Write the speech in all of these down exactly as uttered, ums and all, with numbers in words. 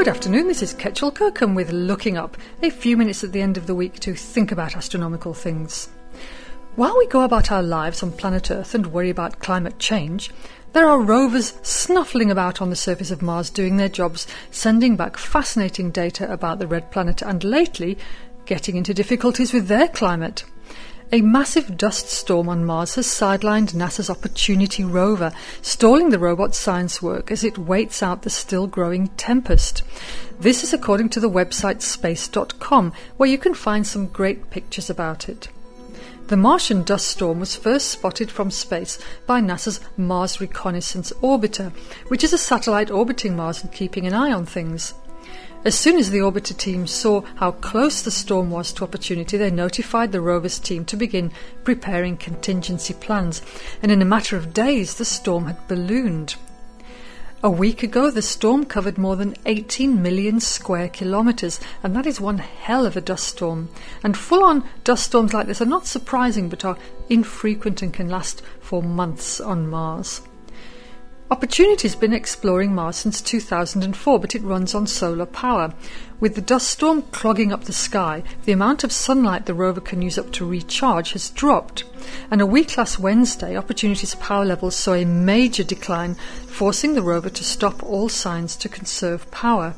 Good afternoon, this is Ketchel Kirkham with Looking Up, a few minutes at the end of the week to think about astronomical things. While we go about our lives on planet Earth and worry about climate change, there are rovers snuffling about on the surface of Mars doing their jobs, sending back fascinating data about the red planet and lately getting into difficulties with their climate. A massive dust storm on Mars has sidelined NASA's Opportunity rover, stalling the robot's science work as it waits out the still-growing tempest. This is according to the website space dot com, where you can find some great pictures about it. The Martian dust storm was first spotted from space by NASA's Mars Reconnaissance Orbiter, which is a satellite orbiting Mars and keeping an eye on things. As soon as the orbiter team saw how close the storm was to Opportunity, they notified the rover's team to begin preparing contingency plans, and in a matter of days the storm had ballooned. A week ago the storm covered more than eighteen million square kilometres, and that is one hell of a dust storm. And full-on dust storms like this are not surprising but are infrequent and can last for months on Mars. Opportunity has been exploring Mars since two thousand four, but it runs on solar power. With the dust storm clogging up the sky, the amount of sunlight the rover can use up to recharge has dropped. And a week last Wednesday, Opportunity's power levels saw a major decline, forcing the rover to stop all signs to conserve power.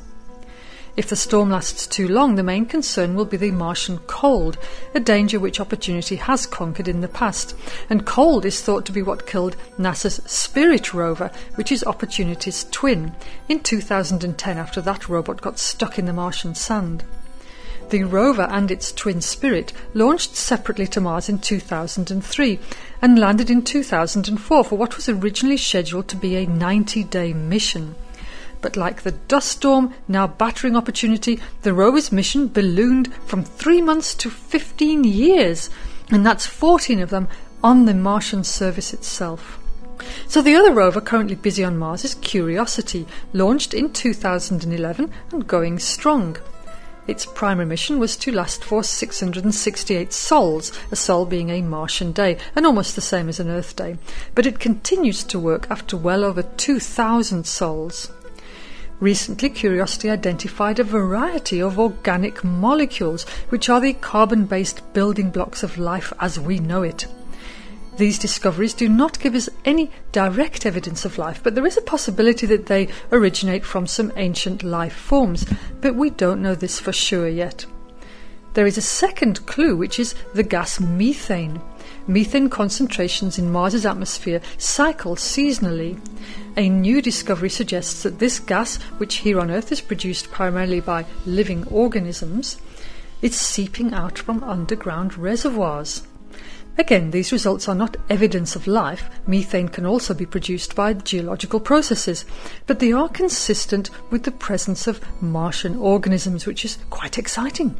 If the storm lasts too long, the main concern will be the Martian cold, a danger which Opportunity has conquered in the past. And cold is thought to be what killed NASA's Spirit rover, which is Opportunity's twin, in two thousand ten after that robot got stuck in the Martian sand. The rover and its twin Spirit launched separately to Mars in two thousand three and landed in two thousand four for what was originally scheduled to be a ninety-day mission. But like the dust storm now battering Opportunity, the rover's mission ballooned from three months to fifteen years, and that's fourteen of them on the Martian surface itself. So the other rover currently busy on Mars is Curiosity, launched in two thousand eleven and going strong. Its primary mission was to last for six hundred sixty-eight sols, a sol being a Martian day, and almost the same as an Earth day. But it continues to work after well over two thousand sols. Recently, Curiosity identified a variety of organic molecules, which are the carbon-based building blocks of life as we know it. These discoveries do not give us any direct evidence of life, but there is a possibility that they originate from some ancient life forms, but we don't know this for sure yet. There is a second clue, which is the gas methane. Methane concentrations in Mars's atmosphere cycle seasonally. A new discovery suggests that this gas, which here on Earth is produced primarily by living organisms, is seeping out from underground reservoirs. Again, these results are not evidence of life. Methane can also be produced by geological processes, but they are consistent with the presence of Martian organisms, which is quite exciting.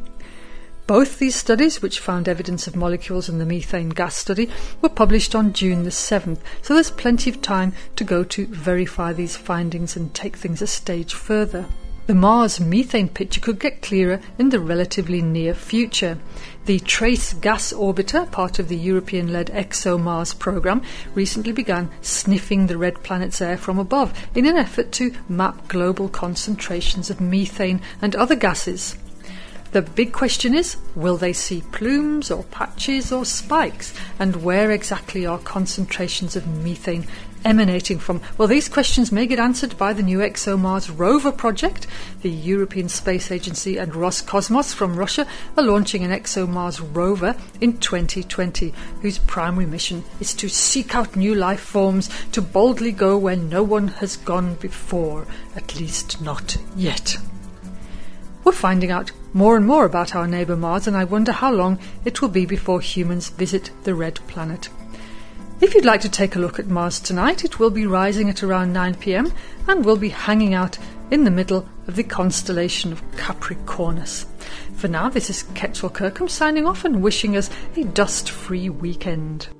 Both these studies, which found evidence of molecules in the methane gas study, were published on June the seventh, so there's plenty of time to go to verify these findings and take things a stage further. The Mars methane picture could get clearer in the relatively near future. The Trace Gas Orbiter, part of the European-led ExoMars program, recently began sniffing the red planet's air from above in an effort to map global concentrations of methane and other gases. The big question is, will they see plumes or patches or spikes? And where exactly are concentrations of methane emanating from? Well, these questions may get answered by the new ExoMars rover project. The European Space Agency and Roscosmos from Russia are launching an ExoMars rover in twenty twenty, whose primary mission is to seek out new life forms, to boldly go where no one has gone before, at least not yet. We're finding out more and more about our neighbour Mars, and I wonder how long it will be before humans visit the red planet. If you'd like to take a look at Mars tonight, it will be rising at around nine p m and will be hanging out in the middle of the constellation of Capricornus. For now, this is Ketchel Kirkham signing off and wishing us a dust-free weekend.